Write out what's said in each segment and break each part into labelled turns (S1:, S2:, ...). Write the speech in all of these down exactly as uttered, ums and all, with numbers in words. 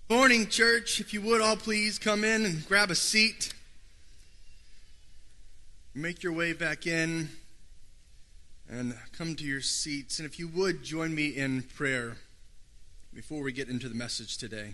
S1: Morning, church. If you would all please come in and grab a seat. Make your way back in and come to your seats. And if you would, join me in prayer before we get into the message today.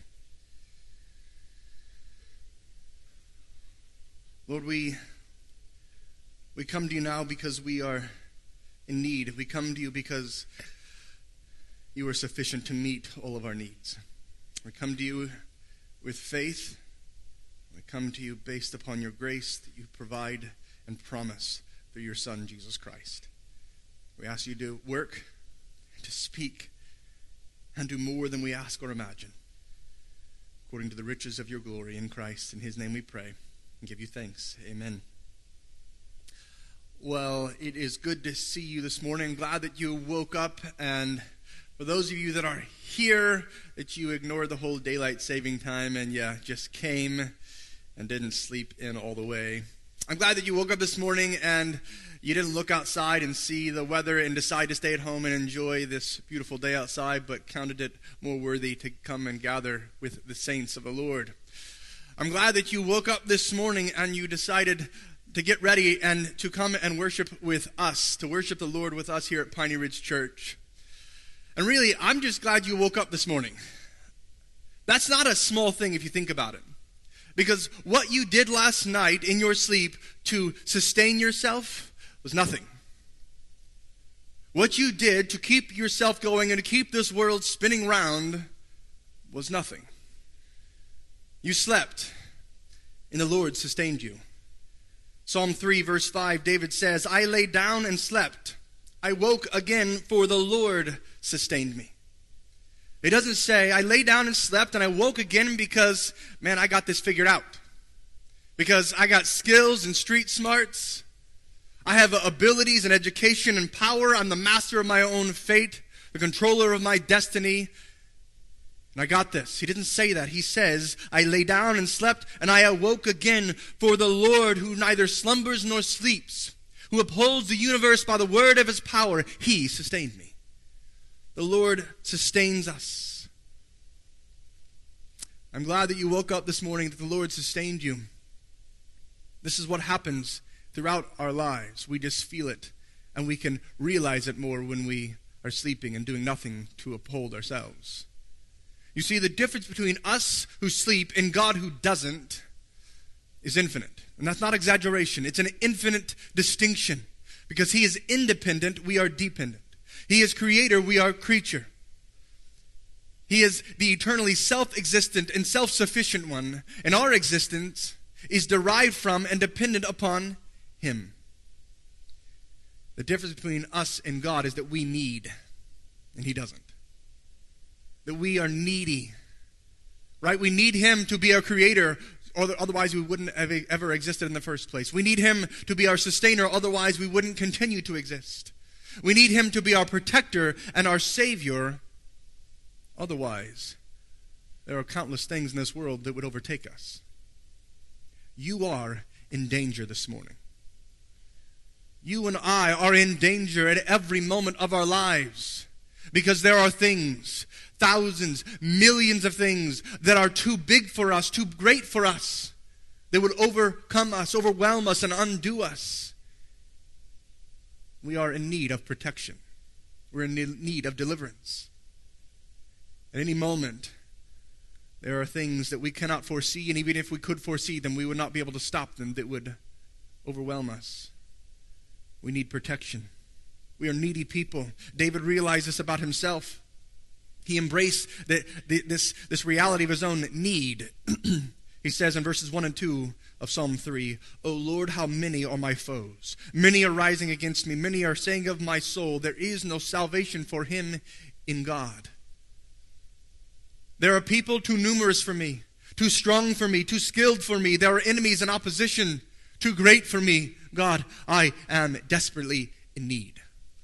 S1: Lord, we, we come to you now because we are in need. We come to you because you are sufficient to meet all of our needs. We come to you with faith. We come to you based upon your grace that you provide and promise through your Son, Jesus Christ. We ask you to work, to speak, and do more than we ask or imagine, according to the riches of your glory in Christ. In his name we pray and give you thanks. Amen. Well, it is good to see you this morning. I'm glad that you woke up, and for those of you that are here, that you ignored the whole daylight saving time and you just came and didn't sleep in all the way. I'm glad that you woke up this morning and you didn't look outside and see the weather and decide to stay at home and enjoy this beautiful day outside, but counted it more worthy to come and gather with the saints of the Lord. I'm glad that you woke up this morning and you decided to get ready and to come and worship with us, to worship the Lord with us here at Piney Ridge Church. And really, I'm just glad you woke up this morning. That's not a small thing if you think about it. Because what you did last night in your sleep to sustain yourself was nothing. What you did to keep yourself going and to keep this world spinning round was nothing. You slept, and the Lord sustained you. Psalm three, verse five, David says, I lay down and slept. I woke again, for the Lord sustained me. It doesn't say, I lay down and slept and I woke again because, man, I got this figured out. Because I got skills and street smarts. I have abilities and education and power. I'm the master of my own fate, the controller of my destiny. And I got this. He didn't say that. He says, I lay down and slept and I awoke again, for the Lord who neither slumbers nor sleeps, who upholds the universe by the word of his power, he sustained me. The Lord sustains us. I'm glad that you woke up this morning, that the Lord sustained you. This is what happens throughout our lives. We just feel it, and we can realize it more when we are sleeping and doing nothing to uphold ourselves. You see, the difference between us who sleep and God who doesn't is infinite. And that's not exaggeration. It's an infinite distinction. Because he is independent, we are dependent. He is creator, we are creature. He is the eternally self-existent and self-sufficient one, and our existence is derived from and dependent upon him. The difference between us and God is that we need, and he doesn't. That we are needy, right? We need him to be our creator, or otherwise we wouldn't have ever existed in the first place. We need him to be our sustainer, otherwise we wouldn't continue to exist. We need him to be our protector and our savior. Otherwise, there are countless things in this world that would overtake us. You are in danger this morning. You and I are in danger at every moment of our lives, because there are things, thousands, millions of things that are too big for us, too great for us, that would overcome us, overwhelm us, and undo us. We are in need of protection. We're in need of deliverance. At any moment, there are things that we cannot foresee, and even if we could foresee them, we would not be able to stop them, that would overwhelm us. We need protection. We are needy people. David realized this about himself. He embraced the, the, this, this reality of his own need. He says in verses one and two of Psalm three, O Lord, how many are my foes? Many are rising against me. Many are saying of my soul, there is no salvation for him in God. There are people too numerous for me, too strong for me, too skilled for me. There are enemies in opposition, too great for me. God, I am desperately in need.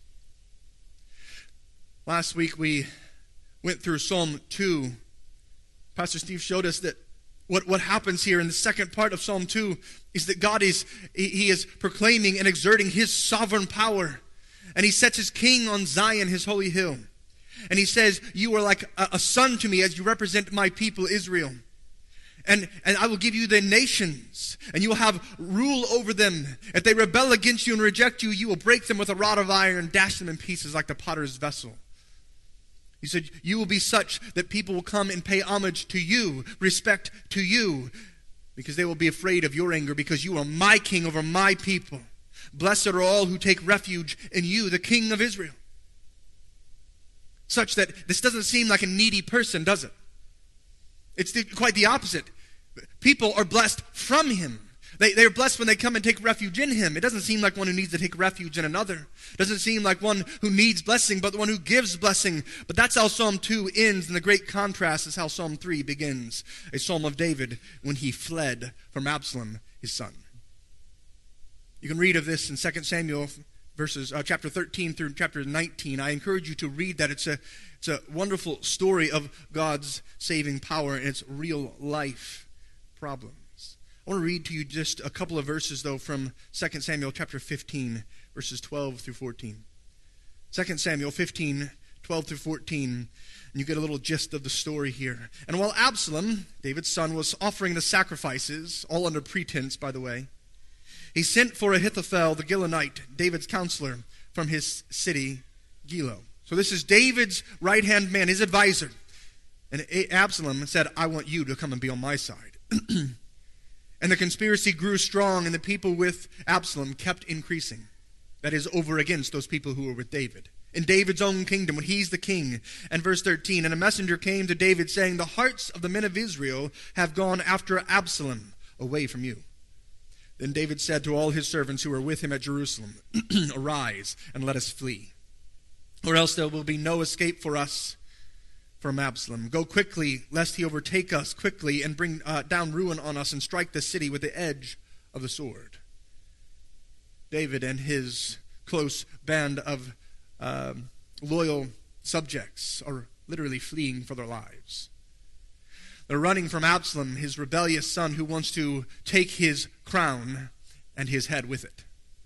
S1: Last week we went through Psalm two. Pastor Steve showed us that What, what happens here in the second part of Psalm two is that God is, he is proclaiming and exerting his sovereign power. And he sets his king on Zion, his holy hill. And he says, you are like a, a son to me as you represent my people Israel. And, and I will give you the nations, and you will have rule over them. If they rebel against you and reject you, you will break them with a rod of iron and dash them in pieces like the potter's vessel. He said, you will be such that people will come and pay homage to you, respect to you, because they will be afraid of your anger, because you are my king over my people. Blessed are all who take refuge in you, the King of Israel. Such that this doesn't seem like a needy person, does it? It's the, quite the opposite. People are blessed from him. They, they're blessed when they come and take refuge in him. It doesn't seem like one who needs to take refuge in another. It doesn't seem like one who needs blessing, but the one who gives blessing. But that's how Psalm two ends, and the great contrast is how Psalm three begins. A psalm of David when he fled from Absalom, his son. You can read of this in Second Samuel verses uh, chapter thirteen through chapter nineteen. I encourage you to read that. It's a it's a wonderful story of God's saving power and its real life problems. I want to read to you just a couple of verses though from Second Samuel chapter fifteen, verses twelve through fourteen. Second Samuel fifteen, twelve through fourteen, and you get a little gist of the story here. And while Absalom, David's son, was offering the sacrifices, all under pretense, by the way, he sent for Ahithophel the Gilonite, David's counselor, from his city, Gilo. So this is David's right-hand man, his advisor. And Absalom said, I want you to come and be on my side. And the conspiracy grew strong, and the people with Absalom kept increasing. That is, over against those people who were with David. In David's own kingdom, when he's the king. And verse thirteen, and a messenger came to David, saying, the hearts of the men of Israel have gone after Absalom away from you. Then David said to all his servants who were with him at Jerusalem, arise and let us flee, or else there will be no escape for us from Absalom. Go quickly, lest he overtake us quickly and bring uh, down ruin on us and strike the city with the edge of the sword. David and his close band of uh, loyal subjects are literally fleeing for their lives. They're running from Absalom, his rebellious son, who wants to take his crown and his head with it.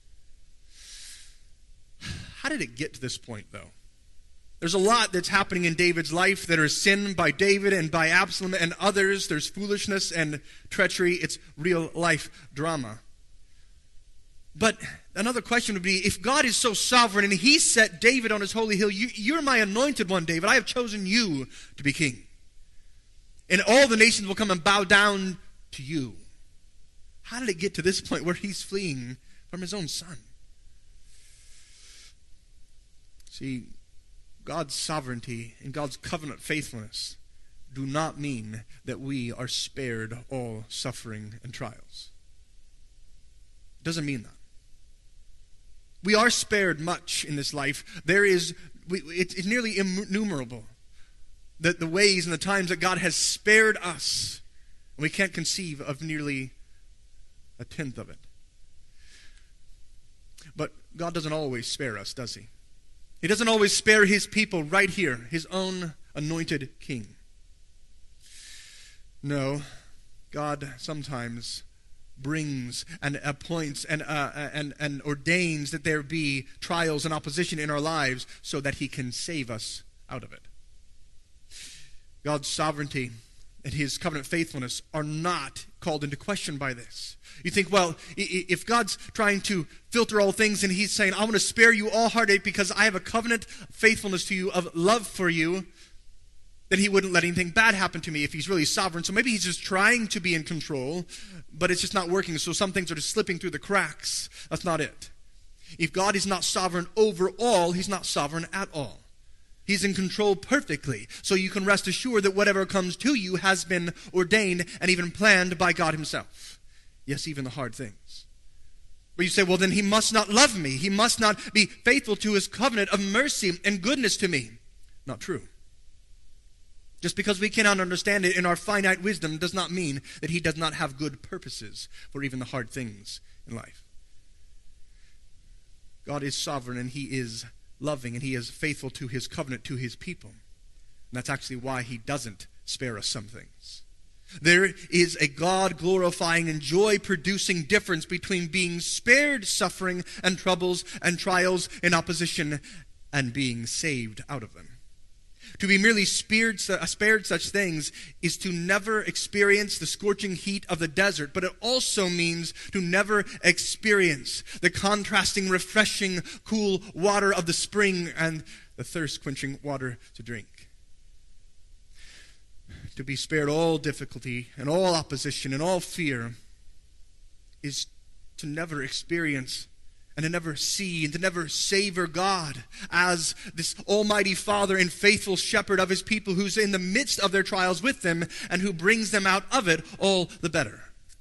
S1: How did it get to this point, though? There's a lot that's happening in David's life that are sin by David and by Absalom and others. There's foolishness and treachery. It's real life drama. But another question would be, if God is so sovereign and he set David on his holy hill, you, you're my anointed one, David. I have chosen you to be king. And all the nations will come and bow down to you. How did it get to this point where he's fleeing from his own son? See, God's sovereignty and God's covenant faithfulness do not mean that we are spared all suffering and trials. It doesn't mean that. We are spared much in this life. There is, we, it's, it's nearly innumerable. The, the ways and the times that God has spared us. And we can't conceive of nearly a tenth of it. But God doesn't always spare us, does he? He doesn't always spare his people right here, his own anointed king. No, God sometimes brings and appoints and, uh, and, and ordains that there be trials and opposition in our lives so that he can save us out of it. God's sovereignty and his covenant faithfulness are not called into question by this. You think, well, if God's trying to filter all things and he's saying, I want to spare you all heartache because I have a covenant faithfulness to you of love for you, then he wouldn't let anything bad happen to me if he's really sovereign. So maybe he's just trying to be in control, but it's just not working. So some things are just slipping through the cracks. That's not it. If God is not sovereign over all, he's not sovereign at all. He's in control perfectly. So you can rest assured that whatever comes to you has been ordained and even planned by God himself. Yes, even the hard things. But you say, well, then he must not love me. He must not be faithful to his covenant of mercy and goodness to me. Not true. Just because we cannot understand it in our finite wisdom does not mean that he does not have good purposes for even the hard things in life. God is sovereign and he is loving and he is faithful to his covenant to his people. And that's actually why he doesn't spare us some things. There is a God-glorifying and joy-producing difference between being spared suffering and troubles and trials and opposition and being saved out of them. To be merely spared, spared such things is to never experience the scorching heat of the desert, but it also means to never experience the contrasting, refreshing, cool water of the spring and the thirst-quenching water to drink. To be spared all difficulty and all opposition and all fear is to never experience and to never see and to never savor God as this almighty Father and faithful shepherd of his people, who's in the midst of their trials with them and who brings them out of it all the better.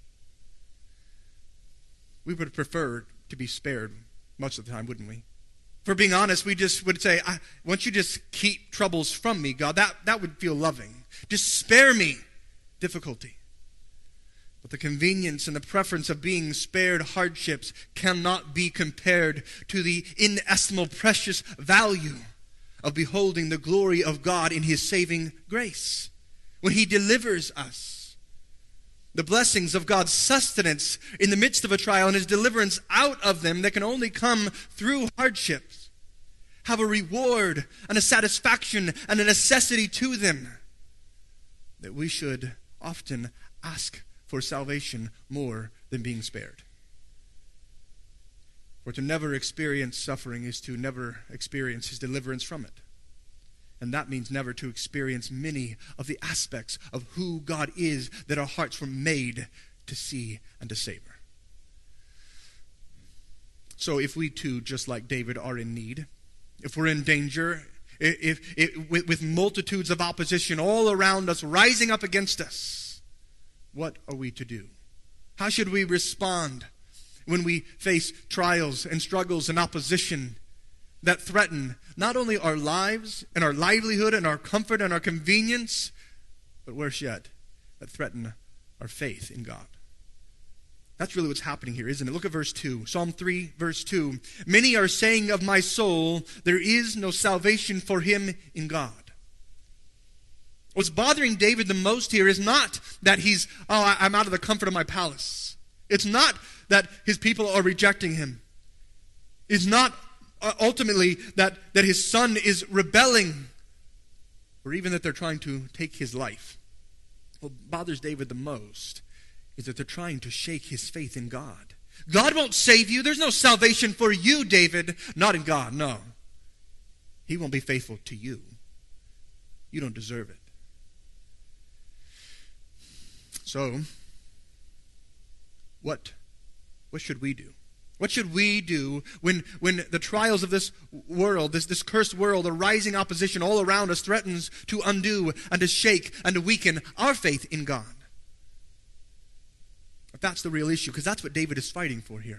S1: We would prefer to be spared most of the time, wouldn't we? For being honest, we just would say, I, once you just keep troubles from me, God, that, that would feel loving. Just spare me difficulty. But the convenience and the preference of being spared hardships cannot be compared to the inestimable precious value of beholding the glory of God in his saving grace. When he delivers us, the blessings of God's sustenance in the midst of a trial and his deliverance out of them that can only come through hardships have a reward and a satisfaction and a necessity to them that we should often ask for salvation more than being spared. For to never experience suffering is to never experience his deliverance from it. And that means never to experience many of the aspects of who God is that our hearts were made to see and to savor. So if we too, just like David, are in need, if we're in danger, if, if with, with multitudes of opposition all around us rising up against us, what are we to do? How should we respond when we face trials and struggles and opposition that threaten not only our lives and our livelihood and our comfort and our convenience, but worse yet, that threaten our faith in God? That's really what's happening here, isn't it? Look at verse two. Psalm three, verse two. Many are saying of my soul, there is no salvation for him in God. What's bothering David the most here is not that he's, oh, I'm out of the comfort of my palace. It's not that his people are rejecting him. It's not ultimately that, that his son is rebelling, or even that they're trying to take his life. What bothers David the most is that they're trying to shake his faith in God. God won't save you. There's no salvation for you, David. Not in God, no. He won't be faithful to you. You don't deserve it. So, what, what should we do? What should we do when, when the trials of this world, this, this cursed world, the rising opposition all around us threatens to undo and to shake and to weaken our faith in God? If that's the real issue, because that's what David is fighting for here.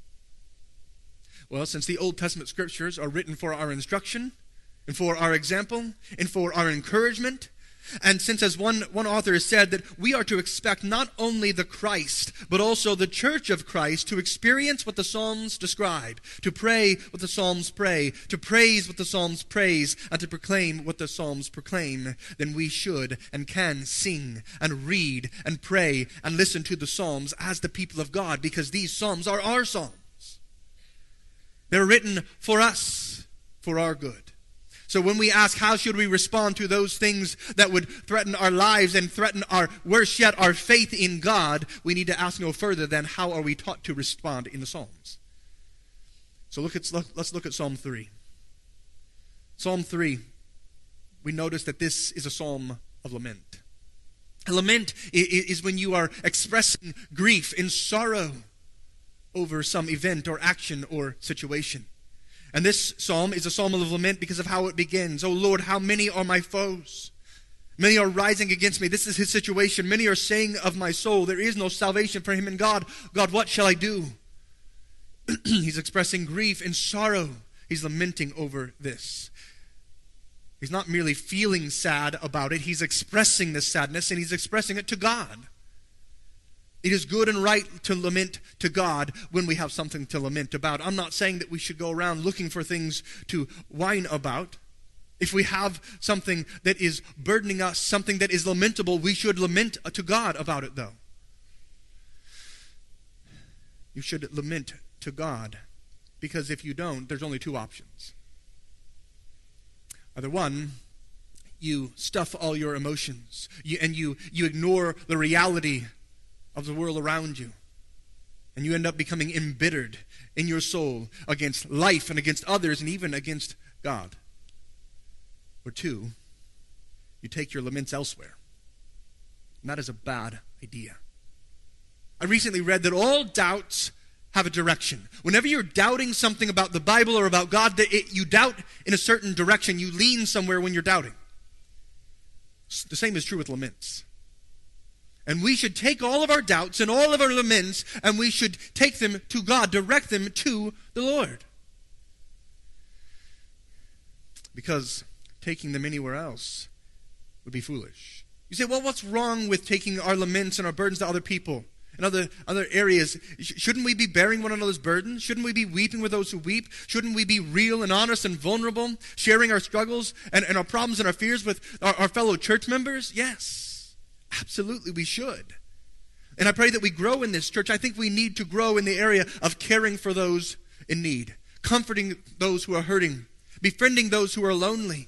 S1: Well, since the Old Testament scriptures are written for our instruction and for our example and for our encouragement, and since, as one, one author has said, that we are to expect not only the Christ, but also the church of Christ to experience what the Psalms describe, to pray what the Psalms pray, to praise what the Psalms praise, and to proclaim what the Psalms proclaim, then we should and can sing and read and pray and listen to the Psalms as the people of God, because these Psalms are our Psalms. They're written for us, for our good. So when we ask how should we respond to those things that would threaten our lives and threaten our, worse yet, our faith in God, we need to ask no further than how are we taught to respond in the Psalms. So look at, let's look at Psalm three. Psalm three, we notice that this is a psalm of lament. A lament is when you are expressing grief and sorrow over some event or action or situation. And this psalm is a psalm of lament because of how it begins. Oh Lord, how many are my foes? Many are rising against me. This is his situation. Many are saying of my soul, there is no salvation for him in God. God, what shall I do? He's expressing grief and sorrow. He's lamenting over this. He's not merely feeling sad about it. He's expressing this sadness, and he's expressing it to God. It is good and right to lament to God when we have something to lament about. I'm not saying that we should go around looking for things to whine about. If we have something that is burdening us, something that is lamentable, we should lament to God about it, though. You should lament to God, because if you don't, there's only two options. Either one, you stuff all your emotions, you, and you, you ignore the reality of the world around you. And you end up becoming embittered in your soul against life and against others and even against God. Or two, you take your laments elsewhere. And that is a bad idea. I recently read that all doubts have a direction. Whenever you're doubting something about the Bible or about God, that it, you doubt in a certain direction. You lean somewhere when you're doubting. The same is true with laments. And we should take all of our doubts and all of our laments, and we should take them to God, direct them to the Lord. Because taking them anywhere else would be foolish. You say, well, what's wrong with taking our laments and our burdens to other people and other, other areas? Shouldn't we be bearing one another's burdens? Shouldn't we be weeping with those who weep? Shouldn't we be real and honest and vulnerable, sharing our struggles and, and our problems and our fears with our, our fellow church members? Yes, absolutely we should. And I pray that we grow in this church. I think we need to grow in the area of caring for those in need, comforting those who are hurting, befriending those who are lonely,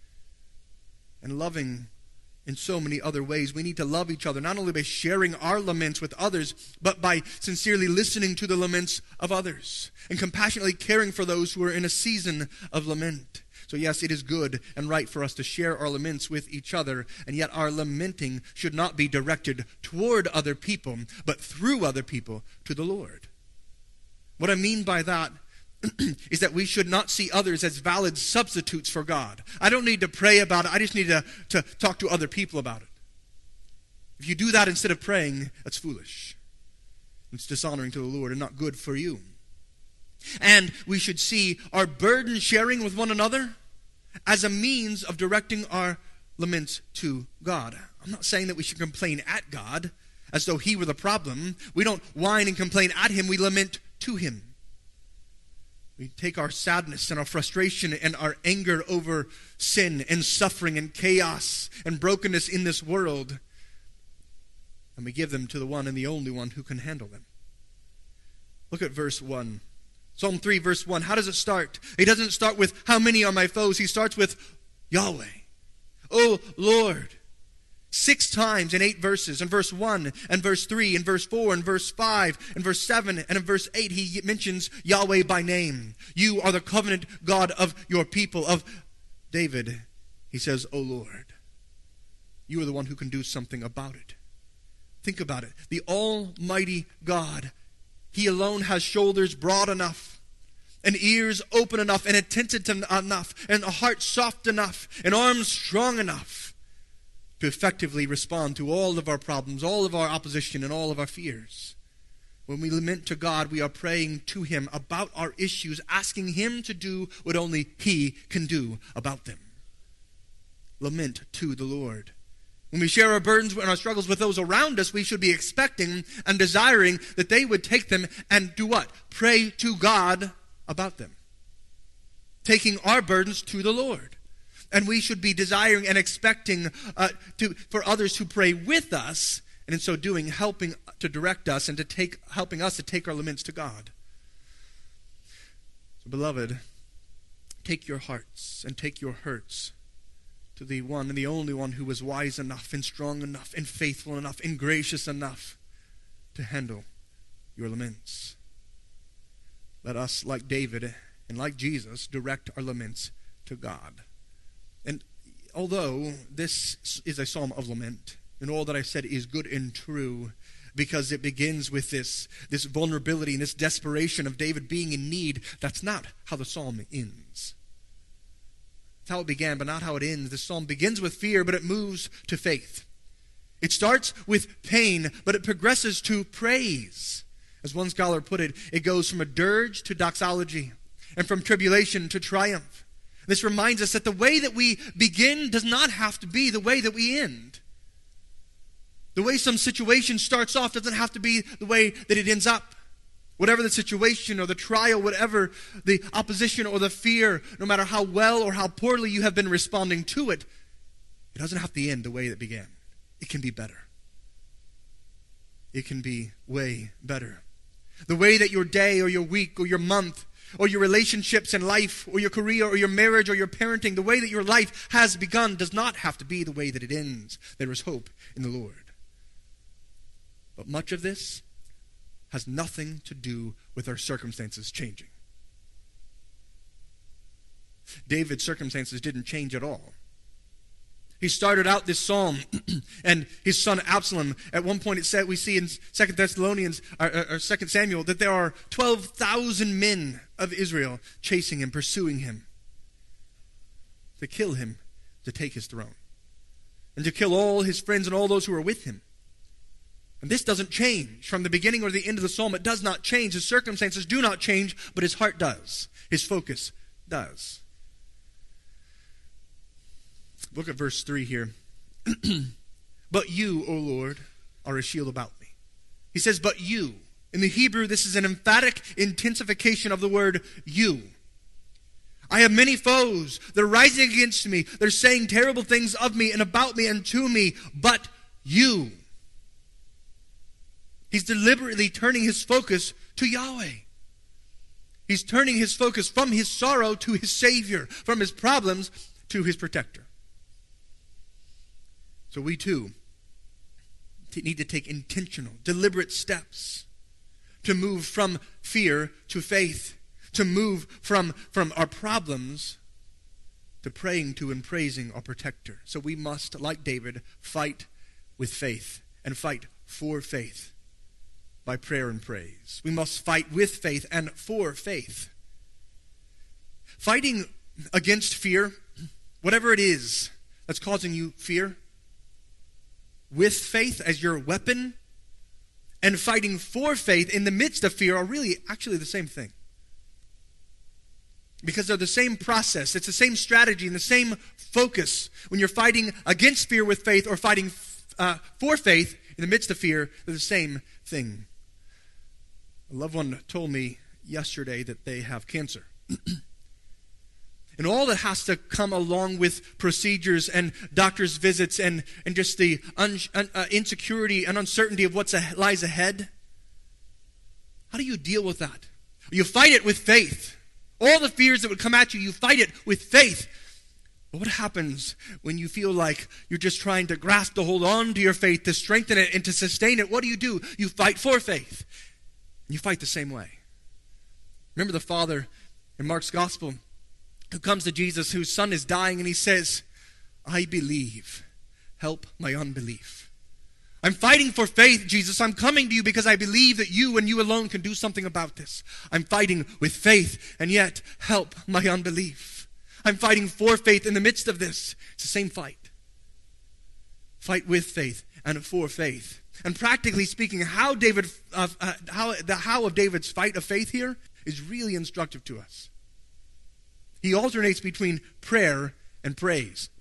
S1: and loving in so many other ways. We need to love each other, not only by sharing our laments with others, but by sincerely listening to the laments of others and compassionately caring for those who are in a season of lament. So yes, it is good and right for us to share our laments with each other, and yet our lamenting should not be directed toward other people, but through other people to the Lord. What I mean by that is that we should not see others as valid substitutes for God. I don't need to pray about it. I just need to, to talk to other people about it. If you do that instead of praying, that's foolish. It's dishonoring to the Lord and not good for you. And we should see our burden sharing with one another as a means of directing our laments to God. I'm not saying that we should complain at God as though He were the problem. We don't whine and complain at Him. We lament to Him. We take our sadness and our frustration and our anger over sin and suffering and chaos and brokenness in this world, and we give them to the one and the only one who can handle them. Look at verse one. Psalm three, verse one. How does it start? He doesn't start with, how many are my foes? He starts with, Yahweh. Oh, Lord. Six times in eight verses. In verse one, and verse three, and verse four, and verse five, and verse seven, and in verse eight, he mentions Yahweh by name. You are the covenant God of your people, of David. He says, O Lord, you are the one who can do something about it. Think about it. The Almighty God, He alone has shoulders broad enough, and ears open enough, and attentive enough, and a heart soft enough, and arms strong enough to effectively respond to all of our problems, all of our opposition, and all of our fears. When we lament to God, we are praying to Him about our issues, asking Him to do what only He can do about them. Lament to the Lord. When we share our burdens and our struggles with those around us, we should be expecting and desiring that they would take them and do what? Pray to God about them. Taking our burdens to the Lord. And we should be desiring and expecting uh, to, for others to pray with us, and in so doing, helping to direct us and to take, helping us to take our laments to God. So, beloved, take your hearts and take your hurts to the one and the only one who is wise enough and strong enough and faithful enough and gracious enough to handle your laments. Let us, like David and like Jesus, direct our laments to God. And although this is a psalm of lament, and all that I said is good and true, because it begins with this, this vulnerability and this desperation of David being in need, that's not how the psalm ends. That's how it began, but not how it ends. The psalm begins with fear, but it moves to faith. It starts with pain, but it progresses to praise. As one scholar put it, it goes from a dirge to doxology, and from tribulation to triumph. This reminds us that the way that we begin does not have to be the way that we end. The way some situation starts off doesn't have to be the way that it ends up. Whatever the situation or the trial, whatever the opposition or the fear, no matter how well or how poorly you have been responding to it, it doesn't have to end the way it began. It can be better. It can be way better. The way that your day or your week or your month or your relationships in life or your career or your marriage or your parenting, the way that your life has begun does not have to be the way that it ends. There is hope in the Lord. But much of this has nothing to do with our circumstances changing. David's circumstances didn't change at all. He started out this psalm, and his son Absalom, at one point it said, we see in Second Thessalonians, or, or Second Samuel, that there are twelve thousand men of Israel chasing him, pursuing him, to kill him, to take his throne, and to kill all his friends and all those who are with him. And this doesn't change. From the beginning or the end of the psalm, it does not change. His circumstances do not change, but his heart does. His focus does. Look at verse three here. But you, O Lord, are a shield about me. He says, but you. In the Hebrew, this is an emphatic intensification of the word you. I have many foes. They're rising against me. They're saying terrible things of me and about me and to me. But you. He's deliberately turning his focus to Yahweh. He's turning his focus from his sorrow to his Savior, from his problems to his protector. So we too need to take intentional, deliberate steps to move from fear to faith, to move from, from our problems to praying to and praising our protector. So we must, like David, fight with faith and fight for faith by prayer and praise. We must fight with faith and for faith. Fighting against fear, whatever it is that's causing you fear, with faith as your weapon, and fighting for faith in the midst of fear are really actually the same thing. Because they're the same process. It's the same strategy and the same focus. When you're fighting against fear with faith or fighting uh, for faith in the midst of fear, they're the same thing. A loved one told me yesterday that they have cancer. And all that has to come along with procedures and doctor's visits and, and just the un, un, uh, insecurity and uncertainty of what lies ahead. How do you deal with that? You fight it with faith. All the fears that would come at you, you fight it with faith. But what happens when you feel like you're just trying to grasp to hold on to your faith, to strengthen it and to sustain it? What do you do? You fight for faith. And you fight the same way. Remember the father in Mark's gospel who comes to Jesus, whose son is dying, and he says, I believe, help my unbelief. I'm fighting for faith, Jesus. I'm coming to you because I believe that you and you alone can do something about this. I'm fighting with faith, and yet help my unbelief. I'm fighting for faith in the midst of this. It's the same fight. Fight with faith and for faith. And practically speaking, how David, uh, uh, how the how of David's fight of faith here is really instructive to us. He alternates between prayer and praise.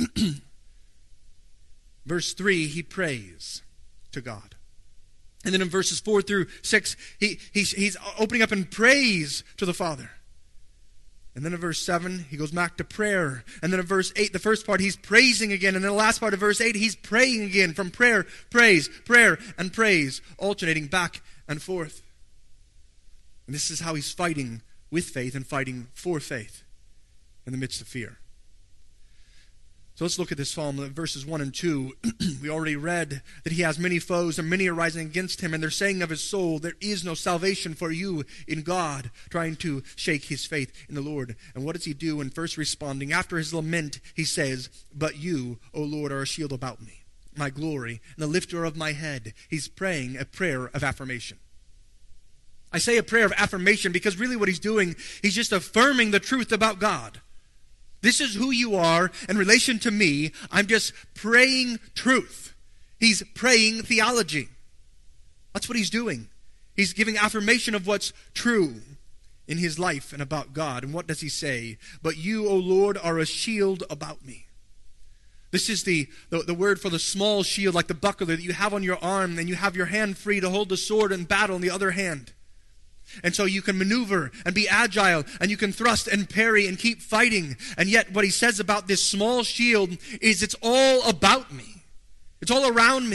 S1: Verse three, he prays to God. And then in verses four through six, he, he's, he's opening up in praise to the Father. And then in verse seven, he goes back to prayer. And then in verse eight, the first part, he's praising again. And then the last part of verse eight, he's praying again. From prayer, praise, prayer, and praise, alternating back and forth. And this is how he's fighting with faith and fighting for faith in the midst of fear. So let's look at this psalm, verses one and two. We already read that he has many foes and many are rising against him, and they're saying of his soul, there is no salvation for you in God, trying to shake his faith in the Lord. And what does he do in first responding? After his lament, he says, but you, O Lord, are a shield about me, my glory, and the lifter of my head. He's praying a prayer of affirmation. I say a prayer of affirmation because really what he's doing, he's just affirming the truth about God. This is who you are in relation to me. I'm just praying truth. He's praying theology. That's what he's doing. He's giving affirmation of what's true in his life and about God. And what does he say? But you, O Lord, are a shield about me. This is the, the, the word for the small shield, like the buckler that you have on your arm, and you have your hand free to hold the sword in battle in the other hand. And so you can maneuver and be agile, and you can thrust and parry and keep fighting. And yet what he says about this small shield is it's all about me. It's all around me.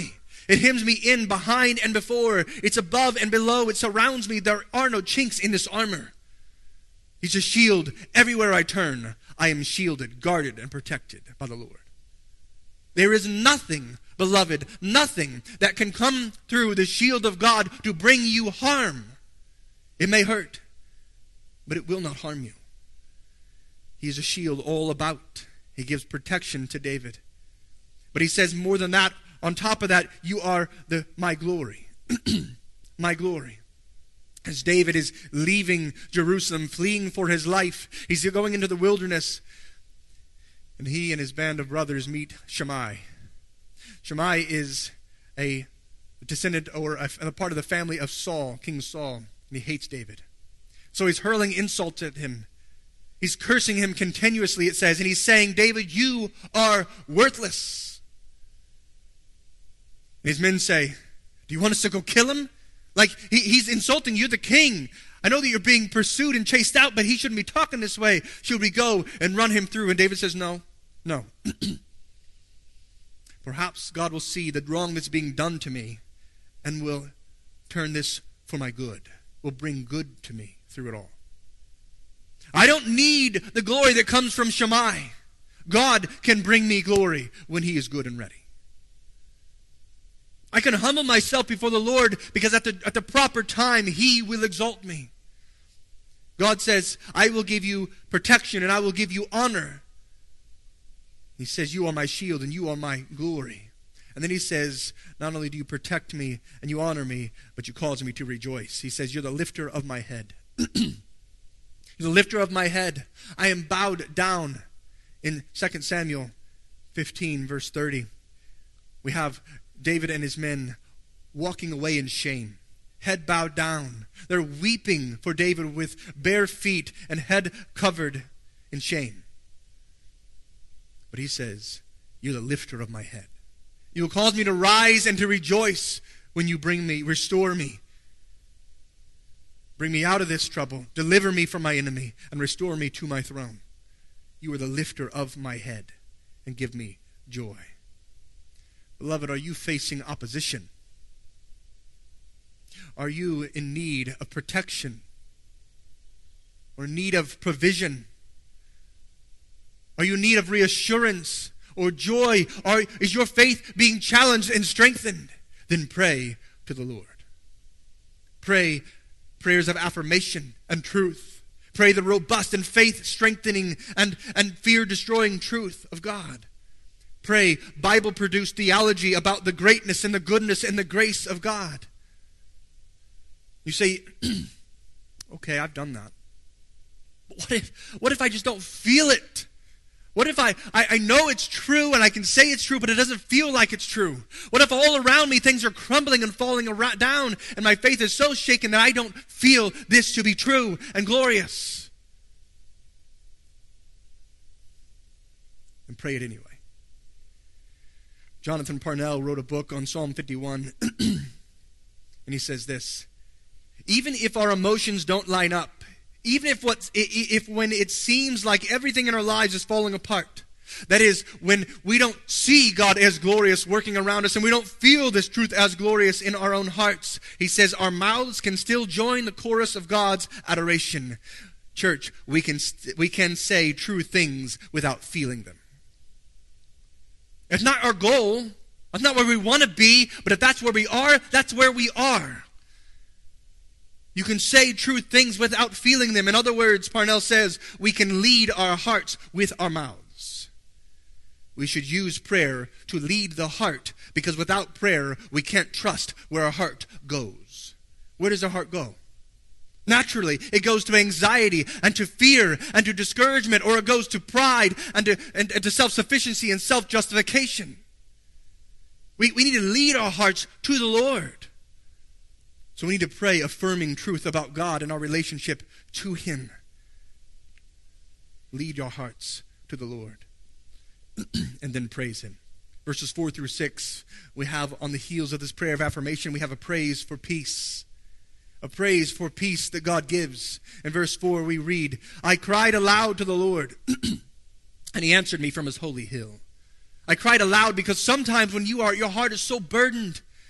S1: It hems me in, behind, and before. It's above and below. It surrounds me. There are no chinks in this armor. He's a shield. Everywhere I turn, I am shielded, guarded, and protected by the Lord. There is nothing, beloved, nothing that can come through the shield of God to bring you harm. It may hurt, but it will not harm you. He is a shield all about. He gives protection to David. But he says more than that, on top of that, you are the my glory. My glory. As David is leaving Jerusalem, fleeing for his life, he's going into the wilderness, and he and his band of brothers meet Shimei. Shimei is a descendant or a, a part of the family of Saul, King Saul, and he hates David. So he's hurling insults at him. He's cursing him continuously, it says, and he's saying, David, you are worthless. And his men say, do you want us to go kill him? Like, he, he's insulting you, the king. I know that you're being pursued and chased out, but he shouldn't be talking this way. Should we go and run him through? And David says, no, no. Perhaps God will see the wrong that's being done to me and will turn this for my good, will bring good to me through it all. I don't need the glory that comes from Shimei. God can bring me glory when he is good and ready. I can humble myself before the Lord because at the, at the proper time, he will exalt me. God says, I will give you protection and I will give you honor. He says, you are my shield and you are my glory. And then he says, not only do you protect me and you honor me, but you cause me to rejoice. He says, you're the lifter of my head. You're the lifter of my head. I am bowed down. In Second Samuel fifteen, verse thirty, we have David and his men walking away in shame, head bowed down. They're weeping for David with bare feet and head covered in shame. But he says, you're the lifter of my head. You will cause me to rise and to rejoice when you bring me, restore me. Bring me out of this trouble. Deliver me from my enemy and restore me to my throne. You are the lifter of my head and give me joy. Beloved, are you facing opposition? Are you in need of protection or need of provision? Are you in need of reassurance or joy? Or is your faith being challenged and strengthened? Then pray to the Lord. Pray prayers of affirmation and truth. Pray the robust and faith-strengthening and, and fear-destroying truth of God. Pray Bible-produced theology about the greatness and the goodness and the grace of God. You say, okay, I've done that. But what if, what if I just don't feel it? What if I, I, I know it's true and I can say it's true, but it doesn't feel like it's true? What if all around me things are crumbling and falling around, down and my faith is so shaken that I don't feel this to be true and glorious? And pray it anyway. Jonathan Parnell wrote a book on Psalm fifty-one, and he says this: even if our emotions don't line up, even if what if when it seems like everything in our lives is falling apart, that is, when we don't see God as glorious working around us and we don't feel this truth as glorious in our own hearts, he says our mouths can still join the chorus of God's adoration. Church, we can we can say true things without feeling them. It's not our goal. That's not where we want to be, but if that's where we are, that's where we are. You can say true things without feeling them. In other words, Parnell says, we can lead our hearts with our mouths. We should use prayer to lead the heart, because without prayer, we can't trust where our heart goes. Where does our heart go? Naturally, it goes to anxiety and to fear and to discouragement, or it goes to pride and to, and, and to self-sufficiency and self-justification. We, we need to lead our hearts to the Lord. So we need to pray affirming truth about God and our relationship to Him. Lead your hearts to the Lord. And then praise Him. Verses four through six, we have on the heels of this prayer of affirmation, we have a praise for peace. A praise for peace that God gives. In verse four we read, I cried aloud to the Lord, and He answered me from His holy hill. I cried aloud because sometimes when you are, your heart is so burdened,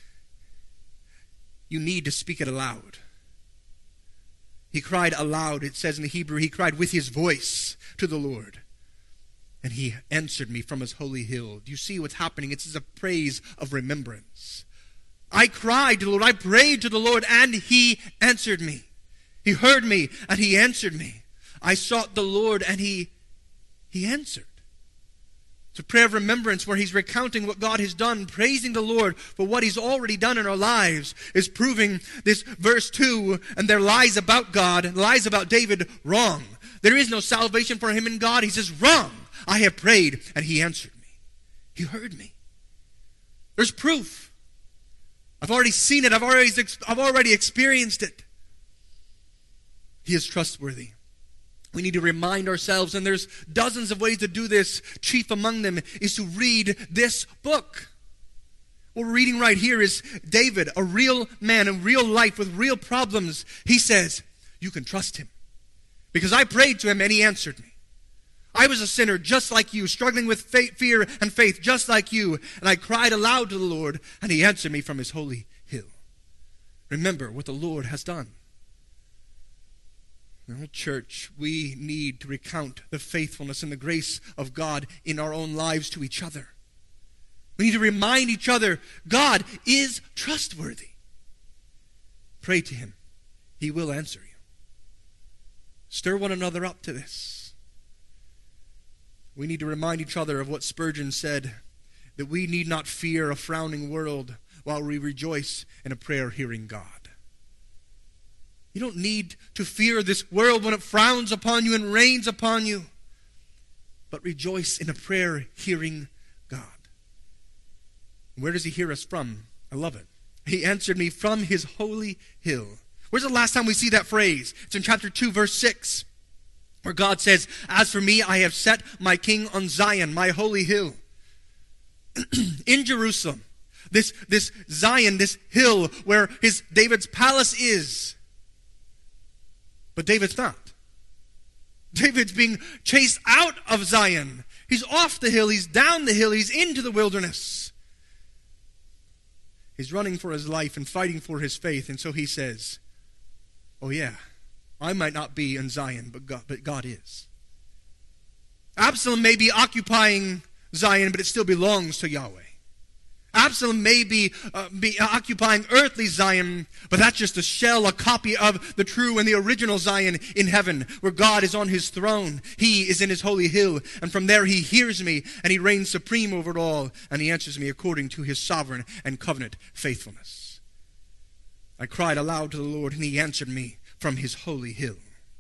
S1: you need to speak it aloud. He cried aloud, it says in the Hebrew, he cried with his voice to the Lord. And he answered me from his holy hill. Do you see what's happening? It's a praise of remembrance. I cried to the Lord, I prayed to the Lord, and he answered me. He heard me, and he answered me. I sought the Lord, and he, he answered. It's a prayer of remembrance where he's recounting what God has done, praising the Lord for what he's already done in our lives, is proving this verse two and their lies about God and lies about David wrong. There is no salvation for him in God. He says, wrong. I have prayed, and he answered me. He heard me. There's proof. I've already seen it. I've already, I've already experienced it. He is trustworthy. We need to remind ourselves, and there's dozens of ways to do this. Chief among them is to read this book. What we're reading right here is David, a real man in real life with real problems. He says, you can trust him. Because I prayed to him and he answered me. I was a sinner just like you, struggling with faith, fear and faith just like you. And I cried aloud to the Lord, and he answered me from his holy hill. Remember what the Lord has done. Now, church, we need to recount the faithfulness and the grace of God in our own lives to each other. We need to remind each other, God is trustworthy. Pray to him. He will answer you. Stir one another up to this. We need to remind each other of what Spurgeon said, that we need not fear a frowning world while we rejoice in a prayer-hearing God. You don't need to fear this world when it frowns upon you and rains upon you, but rejoice in a prayer-hearing God. Where does he hear us from? I love it. He answered me from his holy hill. Where's the last time we see that phrase? It's in chapter two, verse six, where God says, as for me, I have set my king on Zion, my holy hill. In Jerusalem, this, this Zion, this hill where his David's palace is. But David's not. David's being chased out of Zion. He's off the hill, he's down the hill, he's into the wilderness. He's running for his life and fighting for his faith. And so he says, oh yeah, I might not be in Zion, but God, but God is. Absalom may be occupying Zion, but it still belongs to Yahweh. Absalom may be, uh, be occupying earthly Zion, but that's just a shell, a copy of the true and the original Zion in heaven, where God is on his throne. He is in his holy hill, and from there he hears me, and he reigns supreme over it all, and he answers me according to his sovereign and covenant faithfulness. I cried aloud to the Lord, and he answered me from his holy hill.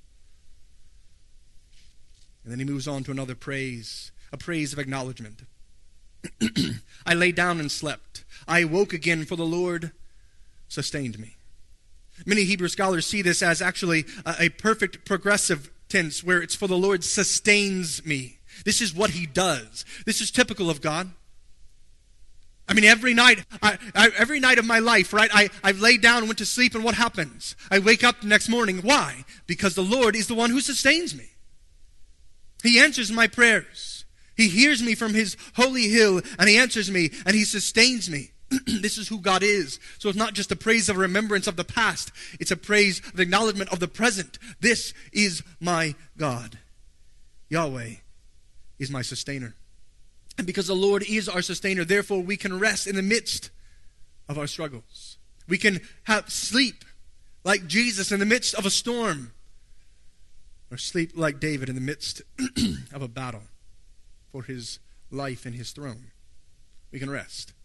S1: And then he moves on to another praise, a praise of acknowledgement. I lay down and slept. I awoke again, for the Lord sustained me. Many Hebrew scholars see this as actually a, a perfect progressive tense, where it's for the Lord sustains me. This is what he does. This is typical of God. I mean, every night, I, I, every night of my life, right, I, I've laid down and went to sleep, and what happens? I wake up the next morning. Why? Because the Lord is the one who sustains me. He answers my prayers. He hears me from his holy hill, and he answers me, and he sustains me. This is who God is. So it's not just a praise of remembrance of the past. It's a praise of acknowledgement of the present. This is my God. Yahweh is my sustainer. And because the Lord is our sustainer, therefore we can rest in the midst of our struggles. We can have sleep like Jesus in the midst of a storm, or sleep like David in the midst of a battle for his life and his throne. We can rest.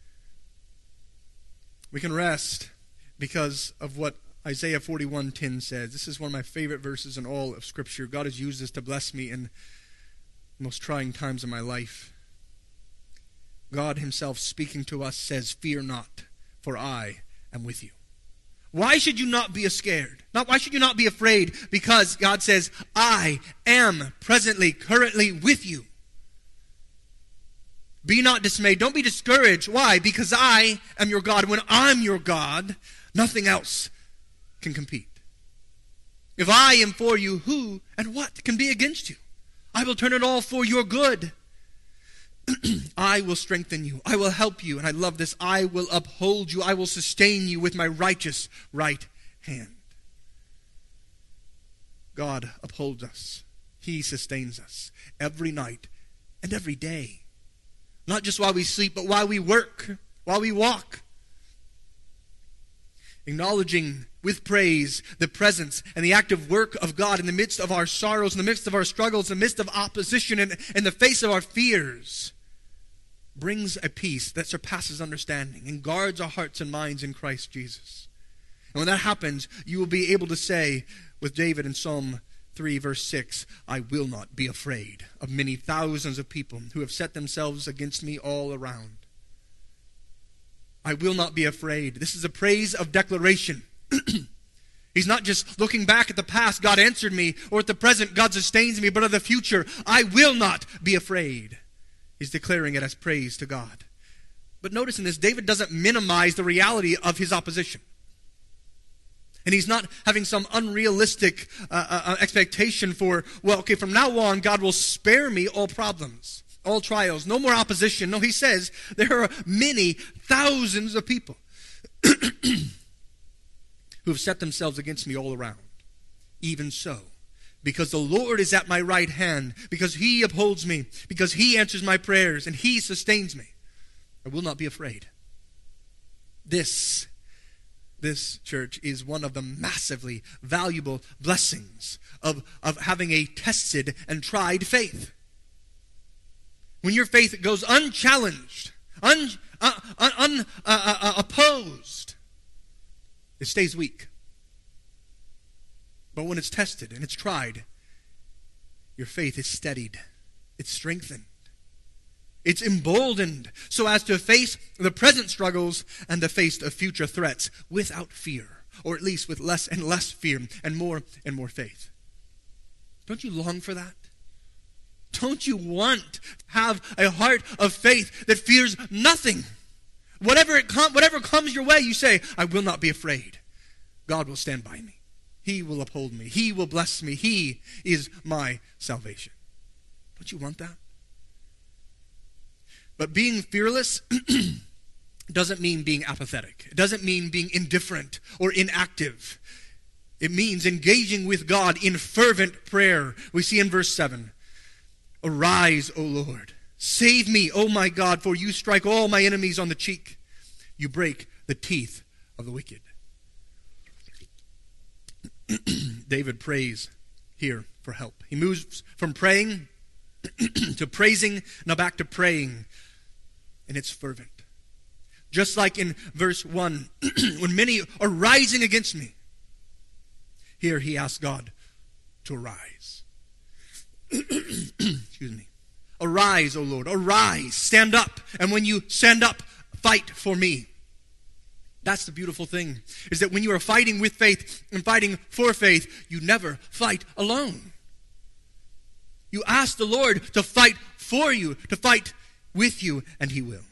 S1: We can rest because of what Isaiah forty-one ten says. This is one of my favorite verses in all of Scripture. God has used this to bless me in the most trying times of my life. God himself speaking to us says, fear not, for I am with you. Why should you not be scared? Not why should you not be afraid? Because God says, I am presently, currently with you. Be not dismayed. Don't be discouraged. Why? Because I am your God. When I'm your God, nothing else can compete. If I am for you, who and what can be against you? I will turn it all for your good. I will strengthen you. I will help you. And I love this. I will uphold you. I will sustain you with my righteous right hand. God upholds us. He sustains us every night and every day. Not just while we sleep, but while we work, while we walk. Acknowledging with praise the presence and the active work of God in the midst of our sorrows, in the midst of our struggles, in the midst of opposition, and in the face of our fears, brings a peace that surpasses understanding and guards our hearts and minds in Christ Jesus. And when that happens, you will be able to say with David in Psalm three, verse six, I will not be afraid of many thousands of people who have set themselves against me all around. I will not be afraid. This is a praise of declaration. He's not just looking back at the past, God answered me, or at the present, God sustains me, but of the future, I will not be afraid. He's declaring it as praise to God. But notice in this, David doesn't minimize the reality of his opposition. And he's not having some unrealistic uh, uh, expectation for, well, okay, from now on, God will spare me all problems, all trials, no more opposition. No, he says there are many thousands of people who have set themselves against me all around. Even so, because the Lord is at my right hand, because he upholds me, because he answers my prayers, and he sustains me, I will not be afraid. This This, church, is one of the massively valuable blessings of, of having a tested and tried faith. When your faith goes unchallenged, un, uh, un, un, uh, uh, opposed, it stays weak. But when it's tested and it's tried, your faith is steadied. It's strengthened. It's emboldened so as to face the present struggles and to face the future threats without fear, or at least with less and less fear and more and more faith. Don't you long for that? Don't you want to have a heart of faith that fears nothing? Whatever it com- whatever comes your way, you say, I will not be afraid. God will stand by me. He will uphold me. He will bless me. He is my salvation. Don't you want that? But being fearless doesn't mean being apathetic. It doesn't mean being indifferent or inactive. It means engaging with God in fervent prayer. We see in verse seven, arise, O Lord. Save me, O my God, for you strike all my enemies on the cheek. You break the teeth of the wicked. David prays here for help. He moves from praying to praising, now back to praying. And it's fervent. Just like in verse one, when many are rising against me, here he asks God to arise. Excuse me. Arise, O Lord, arise, stand up. And when you stand up, fight for me. That's the beautiful thing, is that when you are fighting with faith and fighting for faith, you never fight alone. You ask the Lord to fight for you, to fight with you, and he will.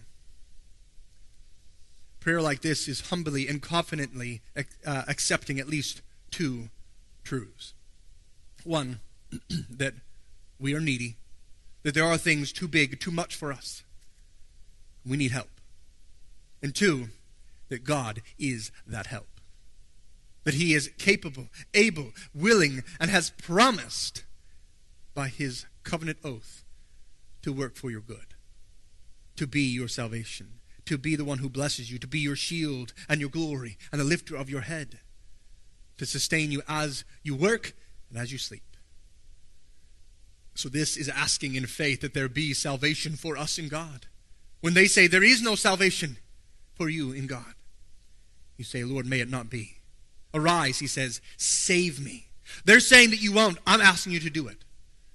S1: Prayer like this is humbly and confidently uh, accepting at least two truths. One, that we are needy, that there are things too big, too much for us. We need help. And two, that God is that help. That he is capable, able, willing, and has promised by his covenant oath to work for your good, to be your salvation, to be the one who blesses you, to be your shield and your glory and the lifter of your head, to sustain you as you work and as you sleep. So this is asking in faith that there be salvation for us in God. When they say there is no salvation for you in God, you say, Lord, may it not be. Arise, he says, save me. They're saying that you won't. I'm asking you to do it.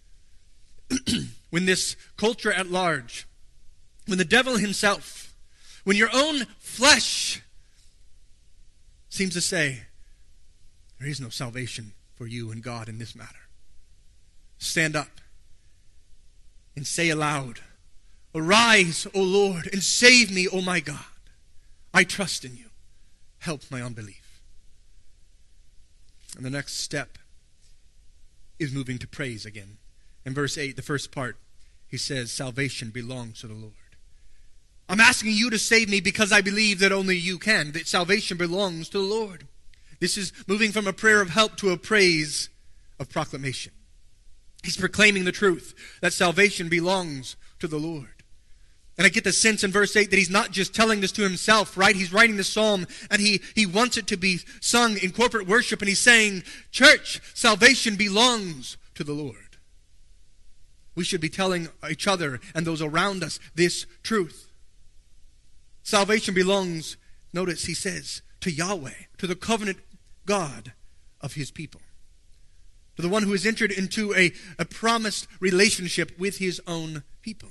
S1: When this culture at large, when the devil himself, when your own flesh seems to say, there is no salvation for you and God in this matter, stand up and say aloud, arise, O Lord, and save me, O my God. I trust in you. Help my unbelief. And the next step is moving to praise again. In verse eight, the first part, he says, salvation belongs to the Lord. I'm asking you to save me because I believe that only you can, that salvation belongs to the Lord. This is moving from a prayer of help to a praise of proclamation. He's proclaiming the truth that salvation belongs to the Lord. And I get the sense in verse eight that he's not just telling this to himself, right? He's writing this psalm and he, he wants it to be sung in corporate worship. And he's saying, church, salvation belongs to the Lord. We should be telling each other and those around us this truth. Salvation belongs, notice he says, to Yahweh, to the covenant God of his people. To the one who has entered into a, a promised relationship with his own people.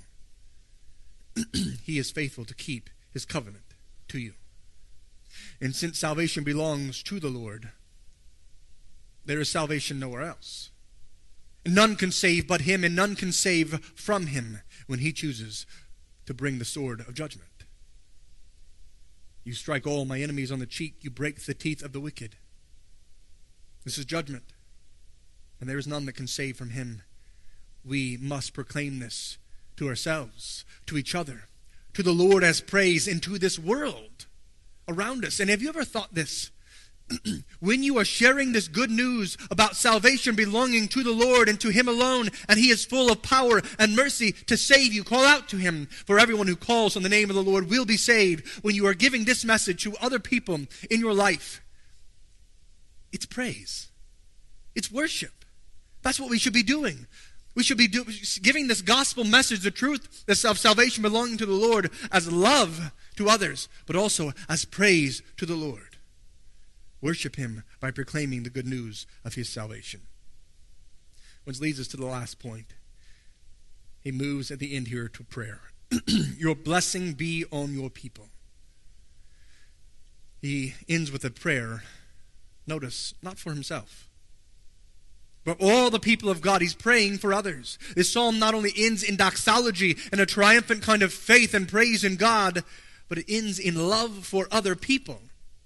S1: He is faithful to keep his covenant to you. And since salvation belongs to the Lord, there is salvation nowhere else. None can save but him, and none can save from him when he chooses to bring the sword of judgment. You strike all my enemies on the cheek, you break the teeth of the wicked. This is judgment, and there is none that can save from him. We must proclaim this to ourselves, to each other, to the Lord as praise, and to this world around us. And have you ever thought this? When you are sharing this good news about salvation belonging to the Lord and to him alone, and he is full of power and mercy to save you, call out to him. For everyone who calls on the name of the Lord will be saved. When you are giving this message to other people in your life, it's praise. It's worship. That's what we should be doing. We should be do, giving this gospel message, the truth of salvation belonging to the Lord, as love to others, but also as praise to the Lord. Worship him by proclaiming the good news of his salvation. Which leads us to the last point. He moves at the end here to prayer. Your blessing be on your people. He ends with a prayer, notice, not for himself, but all the people of God. He's praying for others. This psalm not only ends in doxology and a triumphant kind of faith and praise in God, but it ends in love for other people.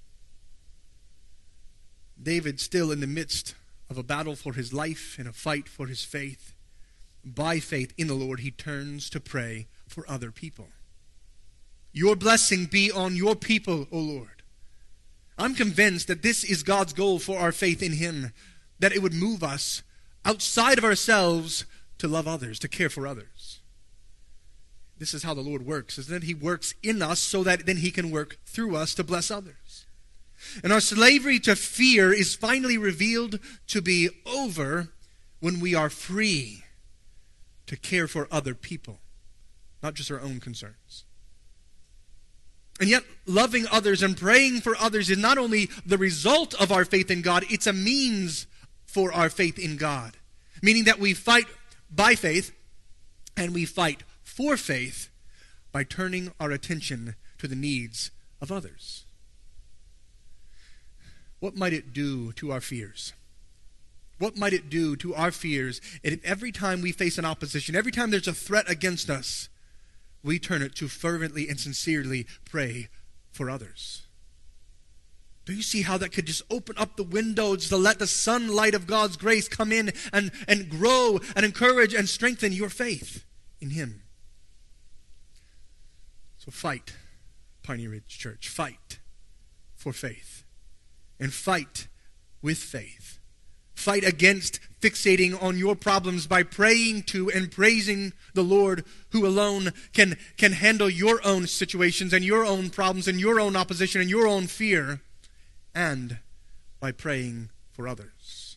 S1: David, still in the midst of a battle for his life and a fight for his faith, by faith in the Lord, he turns to pray for other people. Your blessing be on your people, O Lord. I'm convinced that this is God's goal for our faith in him, that it would move us outside of ourselves to love others, to care for others. This is how the Lord works, is that he works in us so that then he can work through us to bless others. And our slavery to fear is finally revealed to be over when we are free to care for other people, not just our own concerns. And yet, loving others and praying for others is not only the result of our faith in God, it's a means for our faith in God. Meaning that we fight by faith and we fight for faith by turning our attention to the needs of others. What might it do to our fears? What might it do to our fears if every time we face an opposition, every time there's a threat against us, we turn it to fervently and sincerely pray for others? Do you see how that could just open up the windows to let the sunlight of God's grace come in and, and grow and encourage and strengthen your faith in him? So fight, Piney Ridge Church. Fight for faith. And fight with faith. Fight against fixating on your problems by praying to and praising the Lord, who alone can, can handle your own situations and your own problems and your own opposition and your own fear, and by praying for others.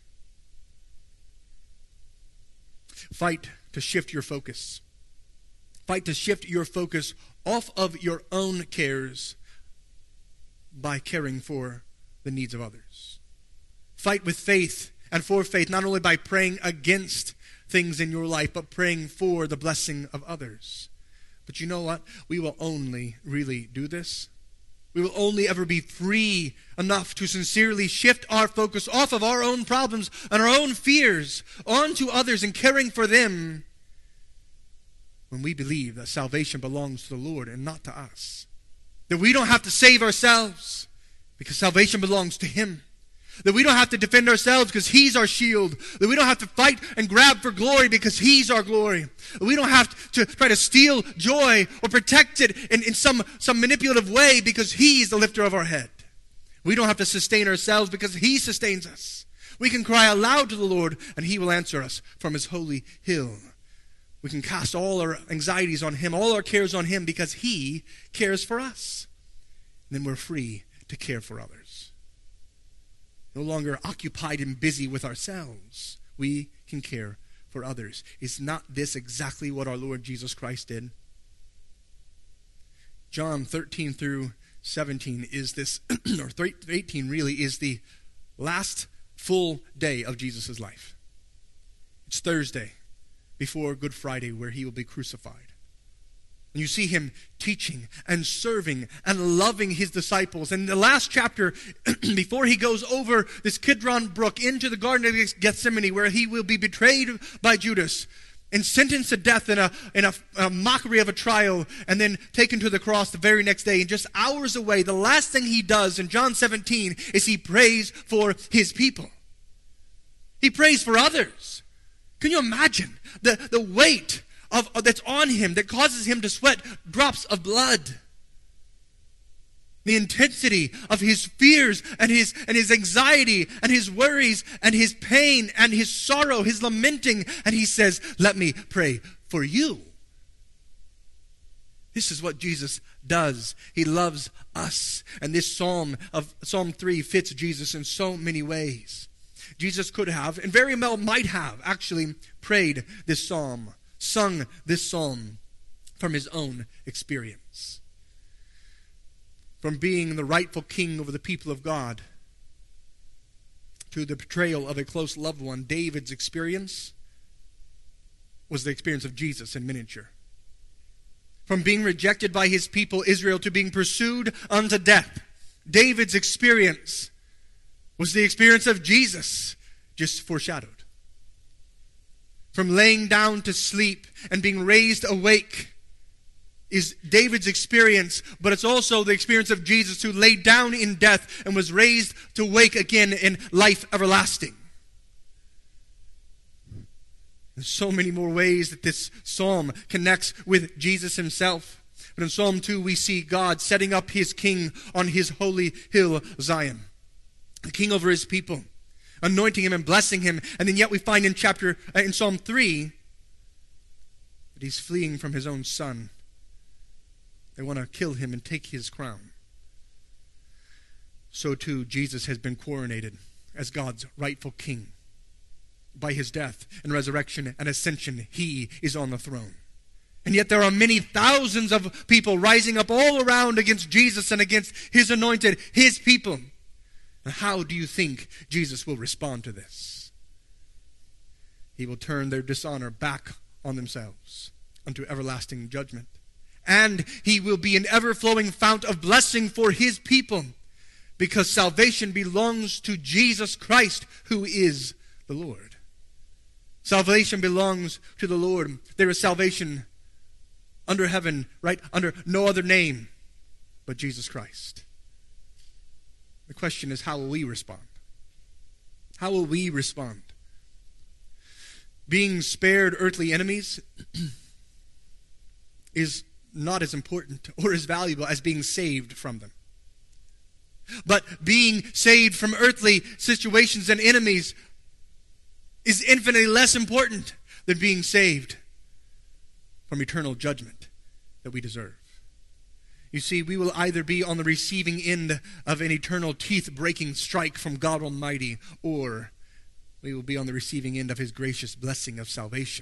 S1: Fight to shift your focus. Fight to shift your focus off of your own cares by caring for the needs of others. Fight with faith and for faith, not only by praying against things in your life, but praying for the blessing of others. But you know what? We will only really do this. We will only ever be free enough to sincerely shift our focus off of our own problems and our own fears onto others and caring for them when we believe that salvation belongs to the Lord and not to us. That we don't have to save ourselves, because salvation belongs to him. That we don't have to defend ourselves because he's our shield. That we don't have to fight and grab for glory because he's our glory. That we don't have to try to steal joy or protect it in, in some, some manipulative way because he's the lifter of our head. We don't have to sustain ourselves because he sustains us. We can cry aloud to the Lord and he will answer us from his holy hill. We can cast all our anxieties on him, all our cares on him because he cares for us. And then we're free to care for others. No longer occupied and busy with ourselves. We can care for others. Is not this exactly what our Lord Jesus Christ did? John thirteen through seventeen is this, or eighteen really, is the last full day of Jesus' life. It's Thursday before Good Friday where he will be crucified. And you see him teaching and serving and loving his disciples. And in the last chapter, before he goes over this Kidron Brook into the Garden of Gethsemane, where he will be betrayed by Judas and sentenced to death in a, in a, a mockery of a trial, and then taken to the cross the very next day. And just hours away, the last thing he does in John seventeen is he prays for his people. He prays for others. Can you imagine the, the weight Of, of, that's on him that causes him to sweat drops of blood? The intensity of his fears and his and his anxiety and his worries and his pain and his sorrow, his lamenting, and he says, "Let me pray for you." This is what Jesus does. He loves us. And this psalm of Psalm three fits Jesus in so many ways. Jesus could have, and very well might have, actually prayed this psalm, sung this psalm from his own experience. From being the rightful king over the people of God to the betrayal of a close loved one, David's experience was the experience of Jesus in miniature. From being rejected by his people, Israel, to being pursued unto death, David's experience was the experience of Jesus, just foreshadowed. From laying down to sleep and being raised awake is David's experience, but it's also the experience of Jesus, who laid down in death and was raised to wake again in life everlasting. There's so many more ways that this psalm connects with Jesus himself. But in Psalm two we see God setting up his king on his holy hill Zion, the king over his people, anointing him and blessing him. And then yet we find in chapter uh, in Psalm three that he's fleeing from his own son. They want to kill him and take his crown. So too Jesus has been coronated as God's rightful king. By his death and resurrection and ascension, he is on the throne. And yet there are many thousands of people rising up all around against Jesus and against his anointed, his people. And how do you think Jesus will respond to this? He will turn their dishonor back on themselves unto everlasting judgment. And he will be an ever-flowing fount of blessing for his people, because salvation belongs to Jesus Christ, who is the Lord. Salvation belongs to the Lord. There is salvation under heaven, right, under no other name but Jesus Christ. The question is, how will we respond? How will we respond? Being spared earthly enemies is not as important or as valuable as being saved from them. But being saved from earthly situations and enemies is infinitely less important than being saved from eternal judgment that we deserve. You see, we will either be on the receiving end of an eternal teeth-breaking strike from God Almighty, or we will be on the receiving end of his gracious blessing of salvation.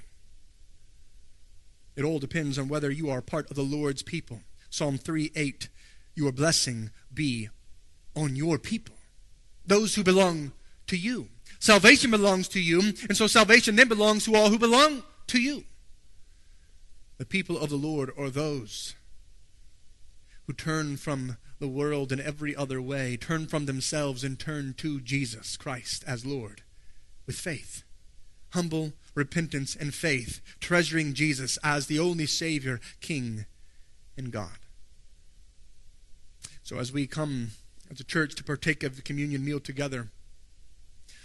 S1: It all depends on whether you are part of the Lord's people. Psalm three eight, your blessing be on your people, those who belong to you. Salvation belongs to you, and so salvation then belongs to all who belong to you. The people of the Lord are those who turn from the world in every other way, turn from themselves and turn to Jesus Christ as Lord with faith. Humble repentance and faith, treasuring Jesus as the only Savior, King, and God. So as we come as a church to partake of the communion meal together,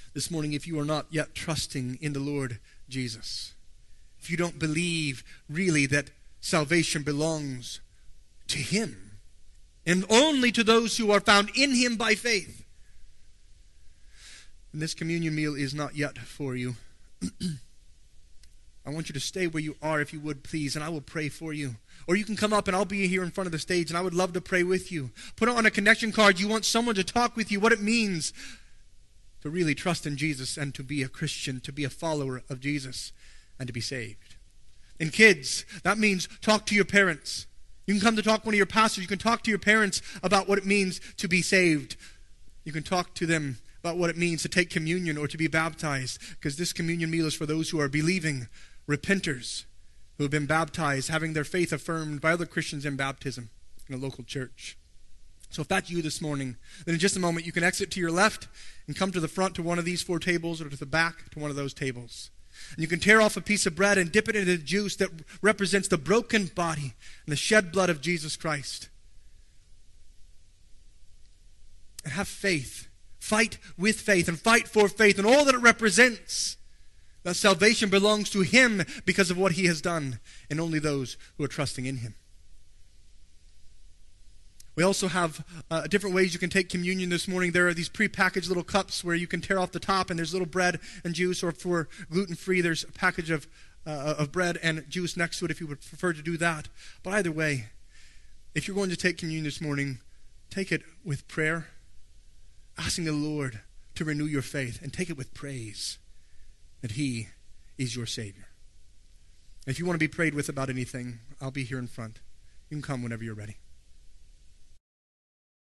S1: this morning if you are not yet trusting in the Lord Jesus. If you don't believe really that salvation belongs to him and only to those who are found in him by faith. And this communion meal is not yet for you. I want you to stay where you are if you would, please, and I will pray for you. Or you can come up and I'll be here in front of the stage and I would love to pray with you. Put on a connection card. You want someone to talk with you what it means to really trust in Jesus and to be a Christian, to be a follower of Jesus and to be saved. And kids, that means talk to your parents. You can come to talk to one of your pastors. You can talk to your parents about what it means to be saved. You can talk to them about what it means to take communion or to be baptized, because this communion meal is for those who are believing repenters who have been baptized, having their faith affirmed by other Christians in baptism in a local church. So if that's you this morning, then in just a moment you can exit to your left and come to the front to one of these four tables or to the back to one of those tables. And you can tear off a piece of bread and dip it into the juice that represents the broken body and the shed blood of Jesus Christ. And have faith. Fight with faith and fight for faith and all that it represents. That salvation belongs to him because of what he has done, and only those who are trusting in him. We also have uh, different ways you can take communion this morning. There are these prepackaged little cups where you can tear off the top, and there's little bread and juice. Or for gluten-free, there's a package of, uh, of bread and juice next to it if you would prefer to do that. But either way, if you're going to take communion this morning, take it with prayer, asking the Lord to renew your faith, and take it with praise that he is your Savior. If you want to be prayed with about anything, I'll be here in front. You can come whenever you're ready.